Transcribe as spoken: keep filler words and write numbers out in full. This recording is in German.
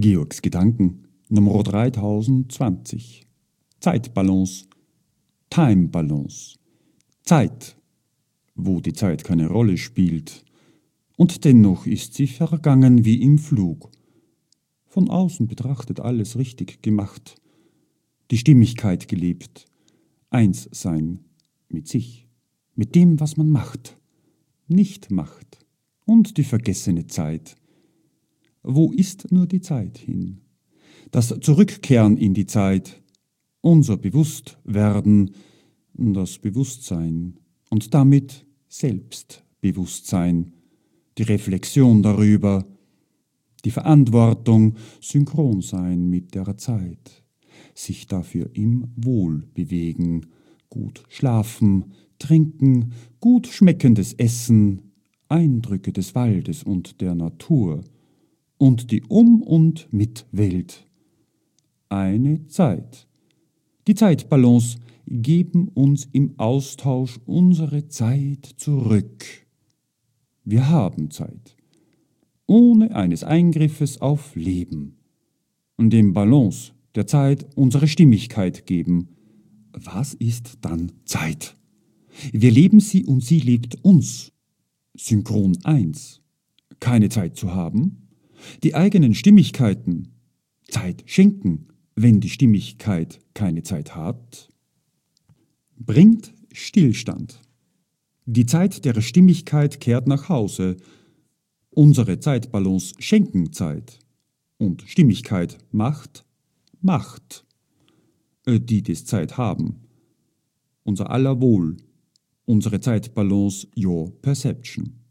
Georgs Gedanken Nummer dreitausendzwanzig. Zeitbalance, Time Balance. Zeit, wo die Zeit keine Rolle spielt. Und dennoch ist sie vergangen wie im Flug. Von außen betrachtet alles richtig gemacht. Die Stimmigkeit gelebt. Eins sein mit sich, mit dem, was man macht, nicht macht. Und die vergessene Zeit. Wo ist nur die Zeit hin? Das Zurückkehren in die Zeit, unser Bewusstwerden, das Bewusstsein und damit Selbstbewusstsein, die Reflexion darüber, die Verantwortung, synchron sein mit der Zeit, sich dafür im Wohl bewegen, gut schlafen, trinken, gut schmeckendes Essen, Eindrücke des Waldes und der Natur und die Um- und Mitwelt. Eine Zeit. Die Zeitbalance geben uns im Austausch unsere Zeit zurück. Wir haben Zeit, ohne eines Eingriffes auf Leben. Und dem Balance der Zeit unsere Stimmigkeit geben. Was ist dann Zeit? Wir leben sie und sie lebt uns. Synchron eins. Keine Zeit zu haben? Die eigenen Stimmigkeiten Zeit schenken, wenn die Stimmigkeit keine Zeit hat? Bringt Stillstand. Die Zeit der Stimmigkeit kehrt nach Hause. Unsere Zeitbalance schenken Zeit. Und Stimmigkeit macht Macht. Die des Zeit haben. Unser aller Wohl. Unsere Zeitbalance, your perception.